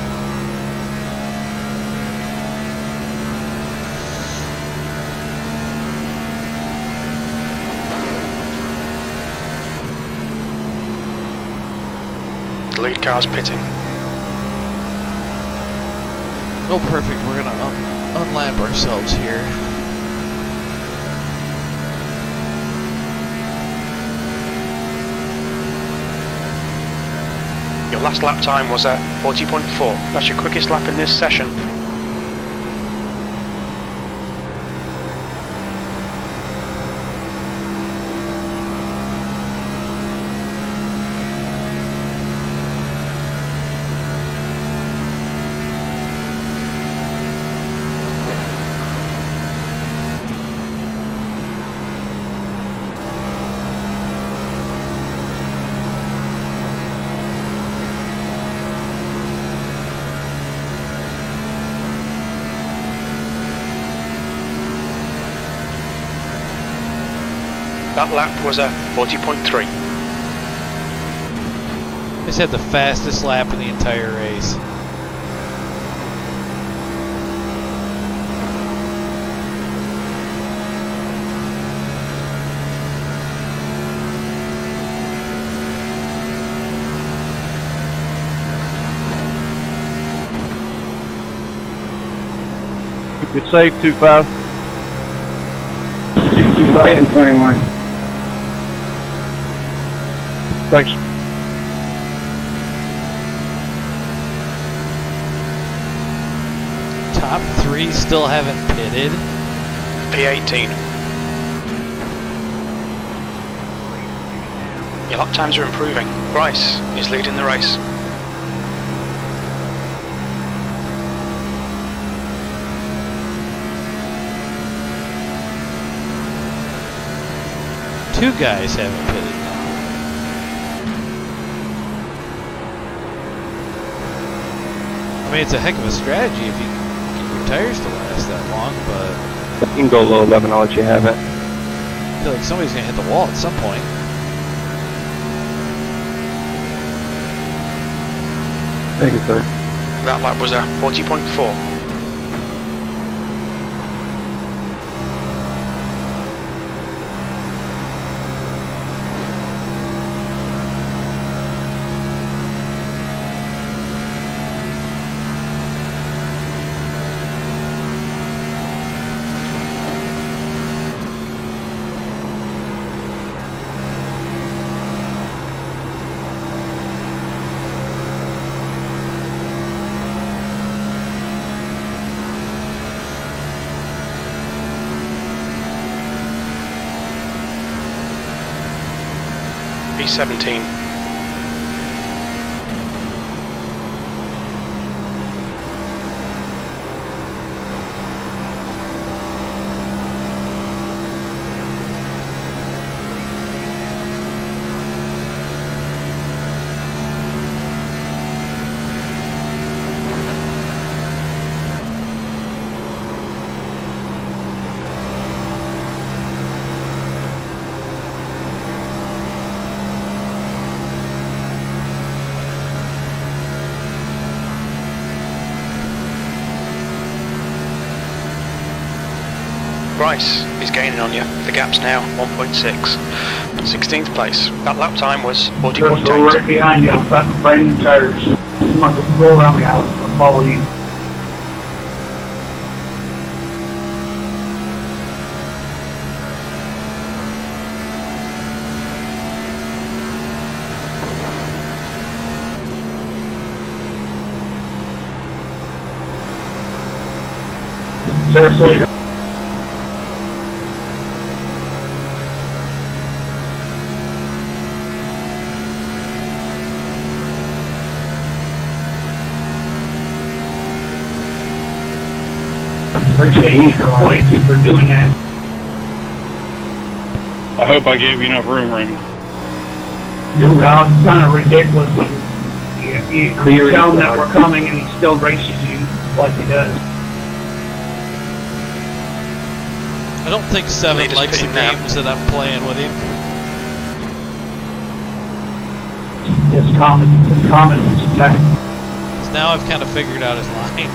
Speaker 2: The lead car's pitting.
Speaker 1: Oh, perfect. We're gonna un unlap ourselves here.
Speaker 2: Your last lap time was at forty point four. That's your quickest lap in this session. That lap was at forty point three.
Speaker 1: Just had the fastest lap in the entire race.
Speaker 8: Good save, two five.
Speaker 3: sixty-five and twenty-one.
Speaker 8: Thanks.
Speaker 1: Top three still haven't pitted.
Speaker 2: P eighteen. Your lap times are improving. Bryce is leading the race.
Speaker 1: Two guys haven't pitted. I mean, it's a heck of a strategy if you can get your tires to last that long, but
Speaker 8: You can go low eleven, I'll let you have it.
Speaker 1: I feel like somebody's going to hit the wall at some point.
Speaker 8: Thank you, sir.
Speaker 2: That lap was at forty point four. P seventeen. Bryce is gaining on you. The gap's now one point six. sixteenth place. That lap time was forty point
Speaker 3: Go right
Speaker 2: eight.
Speaker 3: behind you. I'm trying to find the tires. I'm going to go around the house and follow you. Seriously. Appreciate you for doing that.
Speaker 7: I hope I gave you enough room, Raymond.
Speaker 3: Well, it's kind of ridiculous when you, you tell him that we're coming and he still races you like he does.
Speaker 1: I don't think Seven
Speaker 2: Lead us
Speaker 1: likes the
Speaker 2: pitting now.
Speaker 1: games that I'm playing with him.
Speaker 3: It's common. It's common. It's attack.
Speaker 1: 'Cause now I've kind of figured out his line.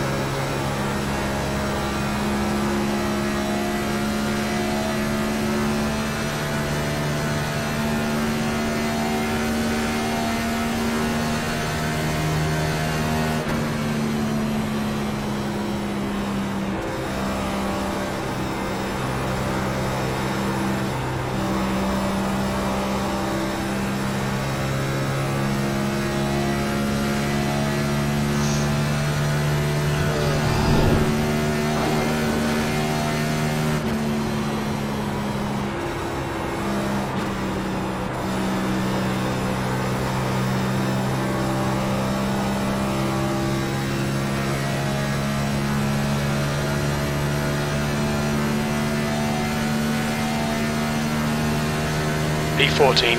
Speaker 2: B fourteen.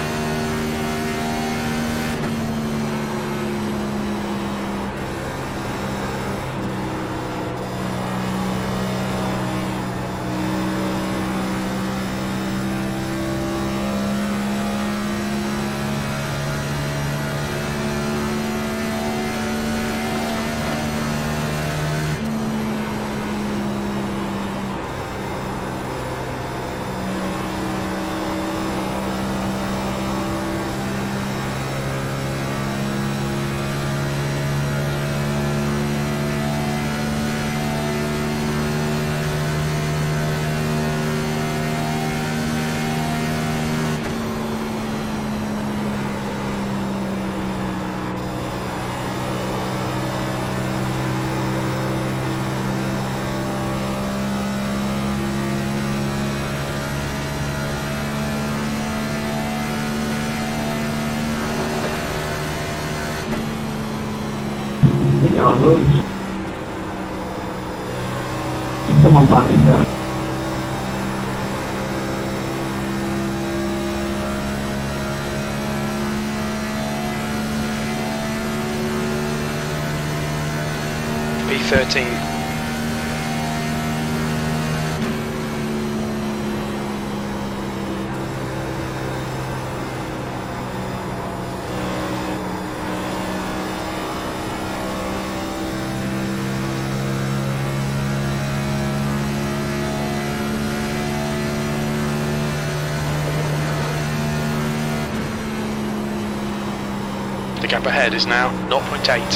Speaker 3: On roads. Come on, Bobby.
Speaker 2: B thirteen. The gap ahead is now zero point eight.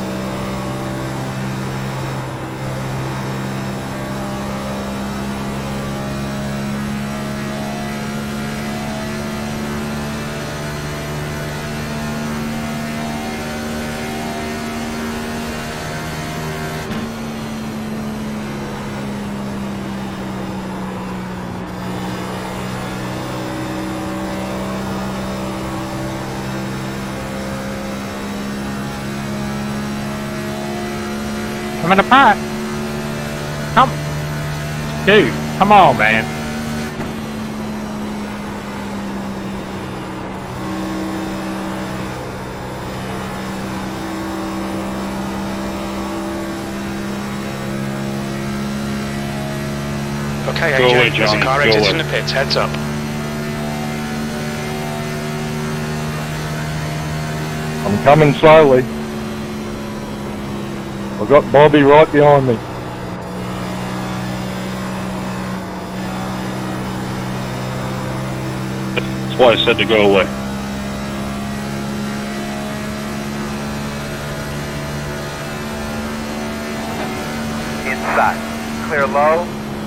Speaker 6: I'm in the pot. Come. Dude, come on, man.
Speaker 2: Okay,
Speaker 7: Go
Speaker 2: A J,
Speaker 7: away,
Speaker 2: there's a
Speaker 7: Johnny.
Speaker 2: car
Speaker 7: Go
Speaker 2: exits
Speaker 7: away.
Speaker 2: in the pits, heads up.
Speaker 8: I'm coming slowly. I've got Bobby right behind me.
Speaker 7: why I said to go away.
Speaker 4: Inside. Clear low.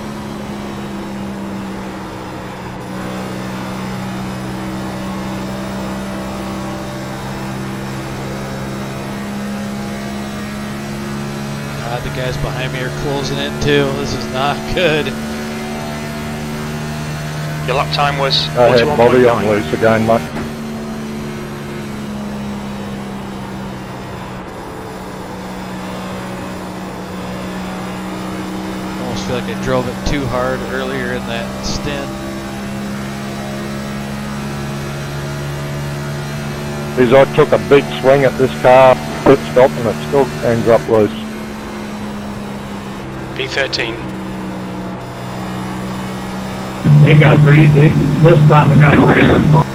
Speaker 1: God, the guys behind me are closing in too. This is not good.
Speaker 2: Your lap time was
Speaker 8: I had
Speaker 2: forty-one
Speaker 8: Bobby
Speaker 2: point
Speaker 8: on
Speaker 2: nine.
Speaker 8: loose again, mate.
Speaker 1: Almost feel like I drove it too hard earlier in that stint.
Speaker 8: Because I took a big swing at this car, pit stop, and it still ends up loose.
Speaker 2: P thirteen.
Speaker 3: They got three, they, this time they got three.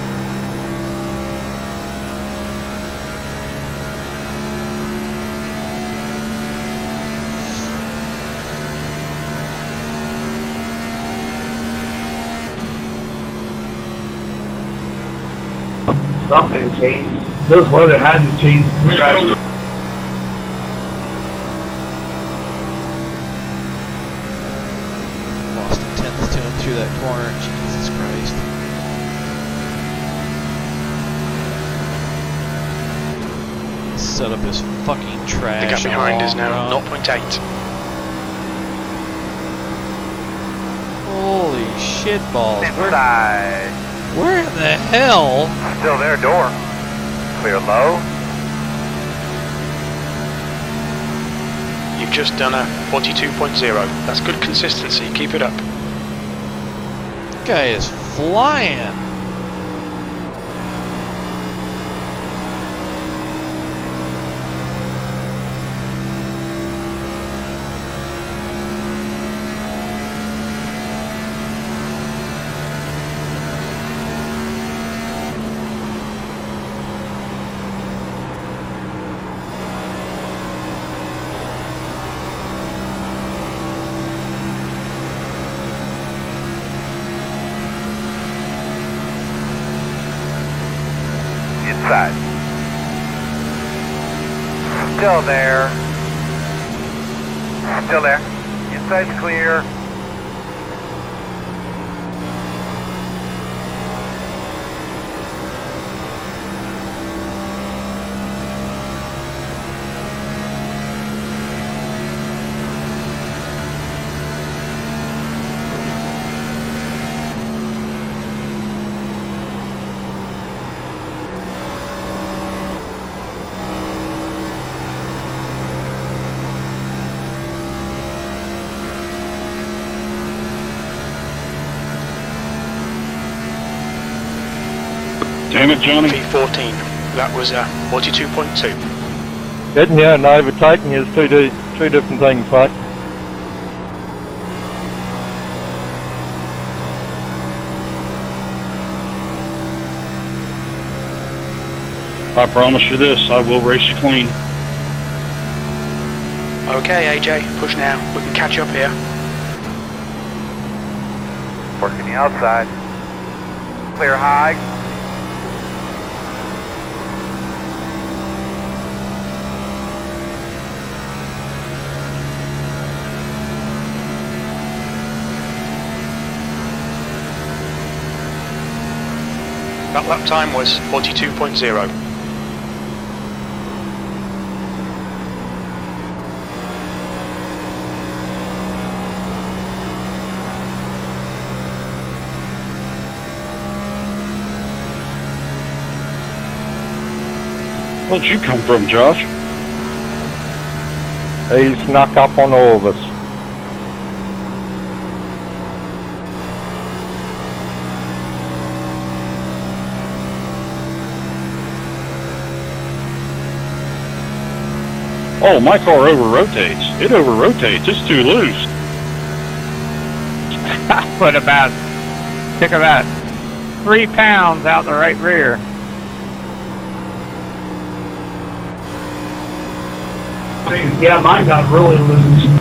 Speaker 3: Something changed. This weather hadn't changed.
Speaker 1: Lost a tenth to him through that corner. Jesus Christ. Set up his fucking trash.
Speaker 2: The gap behind is now
Speaker 1: all
Speaker 2: zero
Speaker 1: around.
Speaker 2: point eight.
Speaker 1: Holy shit balls. Where,
Speaker 4: Inside.
Speaker 1: where in the hell?
Speaker 4: Still there, door. Clear low.
Speaker 2: You've just done a forty-two point zero. That's good consistency. Keep it up.
Speaker 1: That guy is flying.
Speaker 4: Inside. Still there. Still there. Inside's clear.
Speaker 7: Damn it, Johnny.
Speaker 2: P fourteen. That was uh, forty-two point two.
Speaker 8: Getting you and overtaking you is two, di two different things, mate.
Speaker 7: I promise you this, I will race you clean.
Speaker 2: Okay, A J, push now. We can catch up here.
Speaker 4: Working the outside. Clear high.
Speaker 2: That lap time was forty-two point zero.
Speaker 7: Where'd you come from, Josh?
Speaker 8: He snuck up on all of us.
Speaker 7: Oh, my car over-rotates. It over-rotates. It's too loose.
Speaker 6: I put about, took about three pounds out the right rear.
Speaker 3: Yeah, mine got really loose.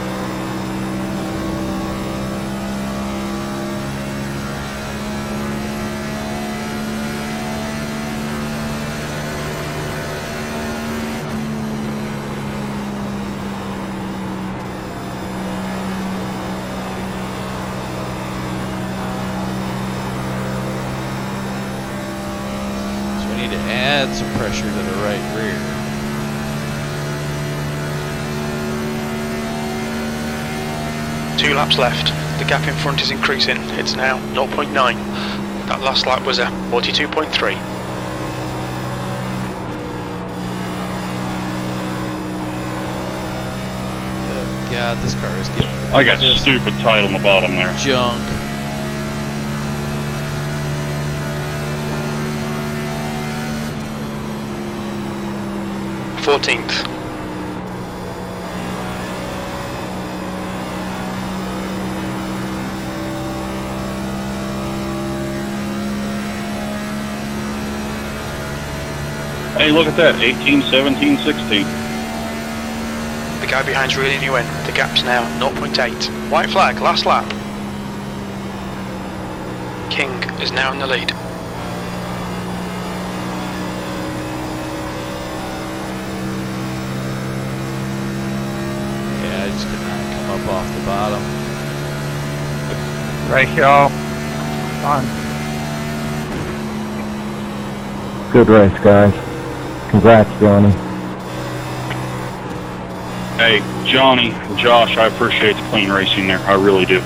Speaker 1: need to add some pressure to the right rear.
Speaker 2: Two laps left. The gap in front is increasing. It's now zero point nine. That last lap was a forty-two point three.
Speaker 1: Oh God, this car is getting
Speaker 7: I got
Speaker 1: just
Speaker 7: stupid tight on the bottom there.
Speaker 1: junk.
Speaker 2: fourteenth.
Speaker 7: Hey, look at that, eighteen, seventeen, sixteen.
Speaker 2: The guy behind's reeling you in. The gap's now zero point eight. White flag, last lap. King is now in the lead.
Speaker 1: Yeah, I just could not come up off the bottom.
Speaker 6: Race y'all. Fun.
Speaker 8: Good race, guys. Congrats, Johnny.
Speaker 7: Hey, Johnny, Josh, I appreciate the clean racing there. I really do.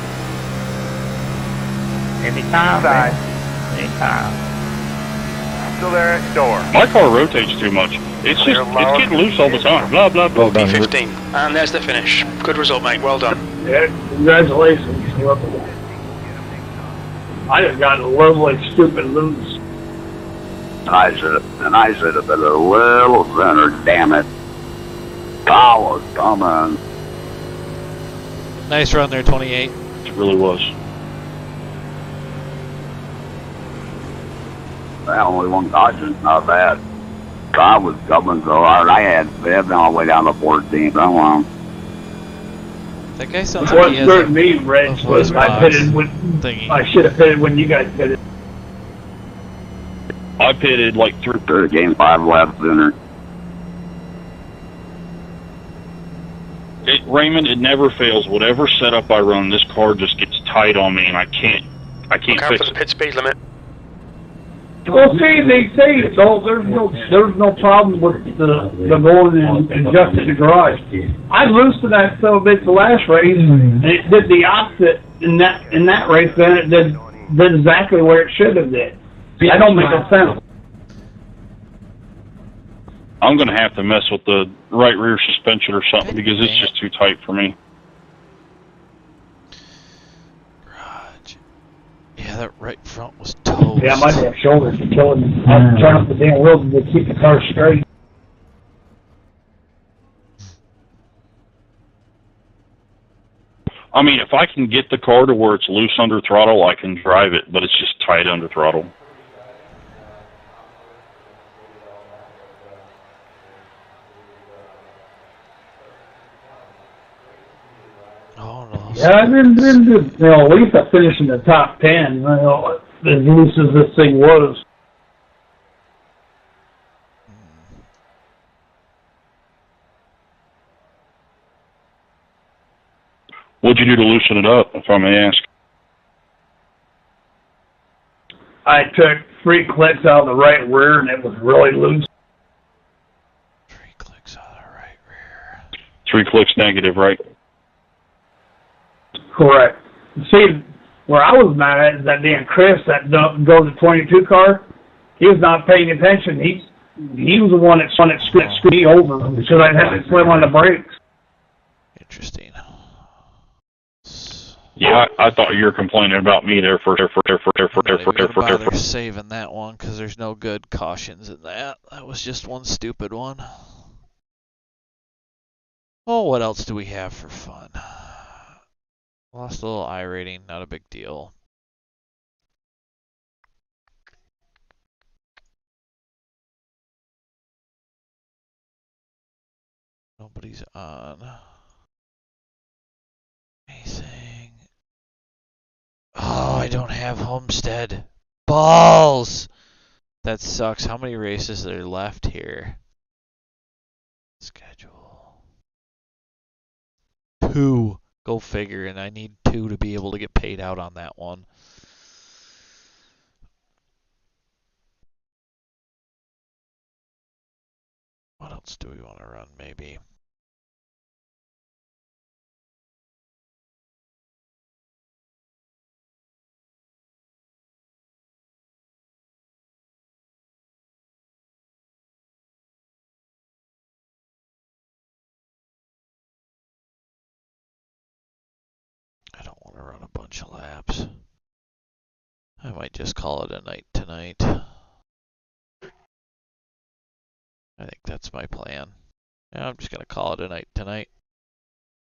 Speaker 6: Anytime, man. Anytime.
Speaker 4: Still there at your door.
Speaker 7: My car rotates too much. It's just, it's getting loose all the time. Blah, blah, blah.
Speaker 8: Well done,
Speaker 2: P
Speaker 8: Rick.
Speaker 2: fifteen. And there's the finish. Good result, mate. Well done.
Speaker 3: Yeah, congratulations. I just got a lovely, stupid loose.
Speaker 9: I should have, and I should have been a little thinner, damn it. I was coming.
Speaker 1: Nice run there, twenty-eight.
Speaker 7: It really was.
Speaker 9: The only one caution, not bad. I was coming so hard, I had fifth all the way down to fourteenth. I won.
Speaker 1: That guy sounds like
Speaker 3: What
Speaker 1: he has
Speaker 3: screwed
Speaker 1: a,
Speaker 3: me,
Speaker 1: a
Speaker 3: Rich,
Speaker 1: voice
Speaker 3: was I
Speaker 1: box
Speaker 3: pitted when,
Speaker 1: thingy.
Speaker 3: I should have pitted when you guys pitted.
Speaker 7: I pitted like three.
Speaker 9: Third game, five laps sooner.
Speaker 7: It, Raymond, it never fails. Whatever setup I run, this car just gets tight on me, and I can't, I can't
Speaker 2: Look out
Speaker 7: fix
Speaker 2: for the
Speaker 7: it.
Speaker 2: pit speed limit.
Speaker 3: Well, see, they say so. There's no, there's no problem with the the going and and adjusting the garage. I loosened that so bit the last race, and it did the opposite in that in that race. Then it did did exactly where it should have did. That don't make no sense.
Speaker 7: I'm gonna have to mess with the right rear suspension or something because it's just too tight for me.
Speaker 1: Garage. Yeah, that right front was toast.
Speaker 3: Yeah, my damn shoulders are killing me. I have to turn up the damn wheels to keep the car straight.
Speaker 7: I mean, if I can get the car to where it's loose under throttle, I can drive it, but it's just tight under throttle.
Speaker 1: Oh no.
Speaker 3: Yeah, I didn't, didn't do, you know, at least I finished in the top ten, you know, as loose as this thing was.
Speaker 7: What'd you do to loosen it up, if I may ask?
Speaker 3: I took three clicks out of the right rear and it was really loose.
Speaker 1: Three clicks out of the right rear.
Speaker 7: Three clicks negative, right?
Speaker 3: Correct. See, where I was mad at is that damn Chris that do- drove the twenty-two car. He was not paying attention. He he was the one that one that screwed, screwed me over because I had to slam on the brakes.
Speaker 1: Interesting.
Speaker 7: Yeah, I, I thought you were complaining about me there for there for there for there for there
Speaker 1: I'm
Speaker 7: for
Speaker 1: not
Speaker 7: there
Speaker 1: even
Speaker 7: for
Speaker 1: gonna
Speaker 7: there
Speaker 1: bother
Speaker 7: for.
Speaker 1: saving that one because there's no good cautions in that. That was just one stupid one. Oh, what else do we have for fun? Lost a little I rating, not a big deal. Nobody's on. Anything? Oh, I don't have Homestead. Balls! That sucks. How many races are left here? Schedule. Two. Go figure, and I need two to be able to get paid out on that one. What else do we want to run, maybe? I don't want to run a bunch of laps. I might just call it a night tonight. I think that's my plan. Yeah, I'm just going to call it a night tonight.